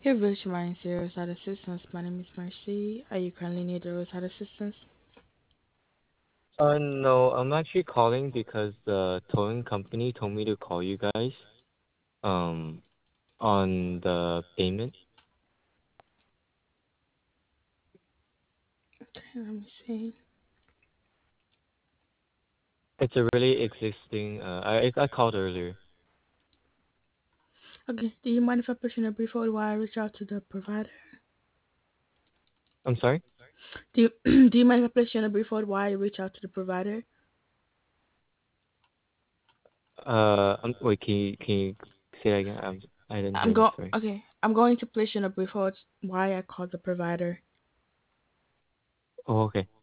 Here, Village Mine Roadside Assistance. My name is Mercy. Are you currently need the roadside assistance? No, I'm actually calling because the towing company told me to call you guys, um, on the payment. Okay, let me see. It's a really existing, I called earlier. Okay, do you mind if I put you in a brief hold while I reach out to the provider? I'm sorry? Do you mind if I place you in a brief hold while I reach out to the provider? Wait, can you say that again? I didn't I'm hear you, go. sorry. Okay, I'm going to place you in a brief hold while I call the provider. Oh, okay.